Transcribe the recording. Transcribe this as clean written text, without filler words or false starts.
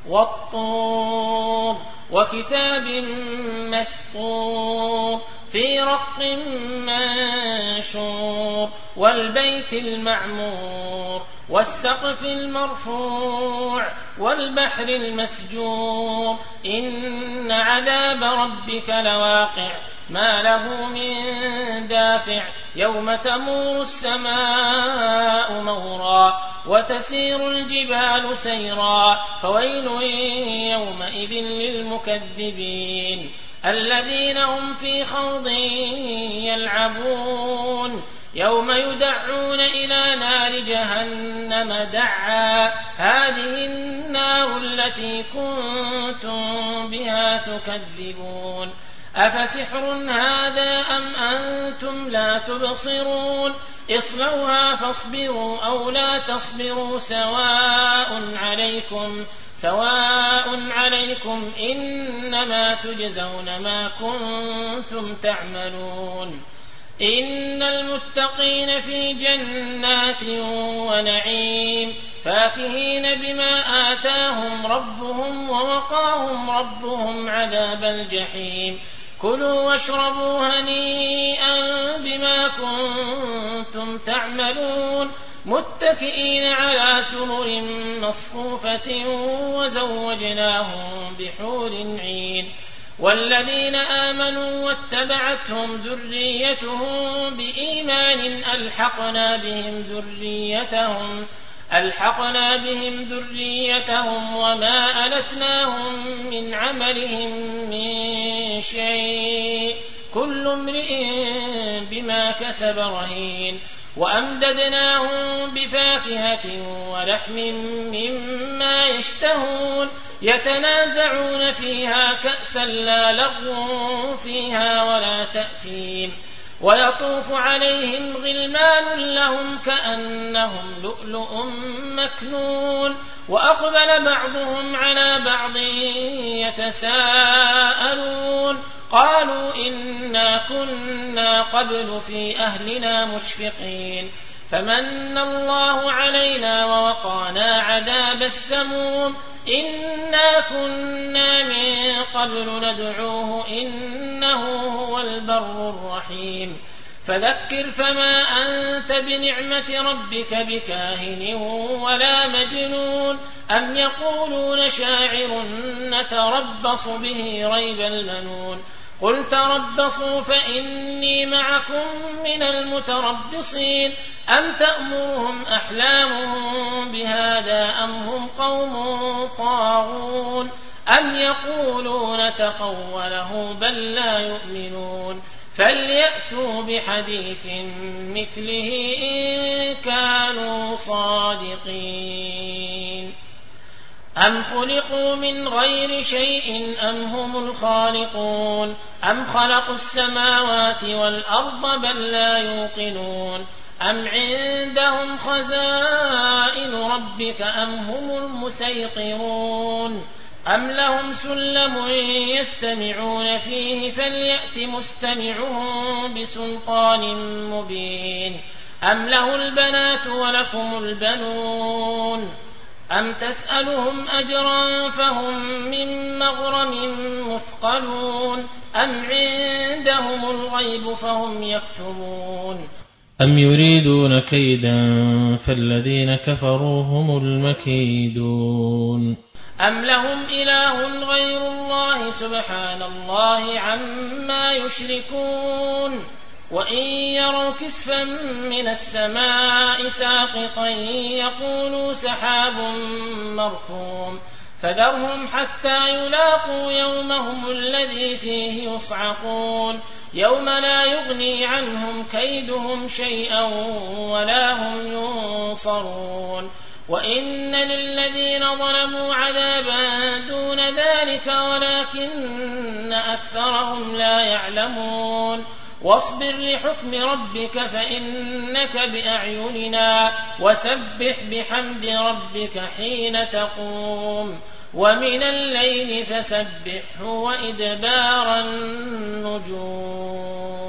والطور وكتاب مسطور في رق منشور والبيت المعمور والسقف المرفوع والبحر المسجور إن عذاب ربك لواقع ما له من دافع يوم تمور السماء مورا وتسير الجبال سيرا فويل يومئذ للمكذبين الذين هم في خوض يلعبون يوم يدعون إلى نار جهنم دعا هذه النار التي كنتم بها تكذبون أفسحر هذا أم أنتم لا تبصرون اصلوها فاصبروا أو لا تصبروا سواء عليكم إنما تجزون ما كنتم تعملون إن المتقين في جنات ونعيم فاكهين بما آتاهم ربهم ووقاهم ربهم عذاب الجحيم كلوا واشربوا هنيئا بما كنتم تعملون متكئين على سرر مصفوفة وزوجناهم بحور عين والذين آمنوا واتبعتهم ذريتهم بإيمان ألحقنا بهم ذريتهم وما ألتناهم من عملهم من شيء كل امرئ بما كسب رهين وأمددناهم بفاكهة ولحم مما يشتهون يتنازعون فيها كأسا لا لغو فيها ولا تأثيم ويطوف عليهم غلمان لهم كأنهم لؤلؤ مكنون وأقبل بعضهم على بعض يتساءلون قالوا إنا كنا قبل في أهلنا مشفقين فمن الله علينا ووقانا عذاب السموم إنا كنا من قبل ندعوه إنه هو البر الرحيم فذكر فما أنت بنعمة ربك بكاهن ولا مجنون أم يقولون شاعر نتربص به ريب المنون قل تربصوا فإني معكم من المتربصين أم تأمرهم أحلامهم بهذا أم هم قوم طاغون أم يقولون تقوله بل لا يؤمنون فليأتوا بحديث مثله إن كانوا صادقين أم خلقوا من غير شيء أم هم الخالقون أم خلقوا السماوات والأرض بل لا يوقنون أم عندهم خزائن ربك أم هم المسيطرون أم لهم سلم يستمعون فيه فليأت مستمعهم بسلطان مبين أم له البنات ولكم البنون أم تسألهم أجرا فهم من مغرم مثقلون أم عندهم الغيب فهم يكتبون أم يريدون كيدا فالذين كفروا هم المكيدون أم لهم إله غير الله سبحان الله عما يشركون وإن يروا كسفا من السماء ساقطا يقولوا سحاب مركوم فذرهم حتى يلاقوا يومهم الذي فيه يصعقون يوم لا يغني عنهم كيدهم شيئا ولا هم ينصرون وإن للذين ظلموا عذابا دون ذلك ولكن أكثرهم لا يعلمون واصبر لحكم ربك فإنك بأعيننا وسبح بحمد ربك حين تقوم ومن الليل فسبحه وإدبار النجوم